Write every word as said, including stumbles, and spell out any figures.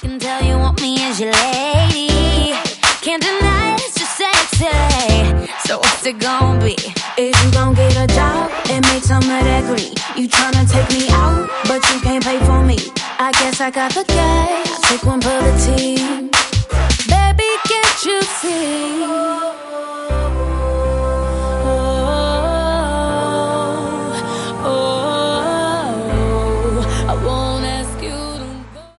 can tell you want me as your lady. Can't deny it's just sexy. So what's it gonna be? Is you gon' get a job and make some of that green? You tryna take me out, but you can't pay for me. I guess I got the cash, I'll take one for the team. Baby, can't you see?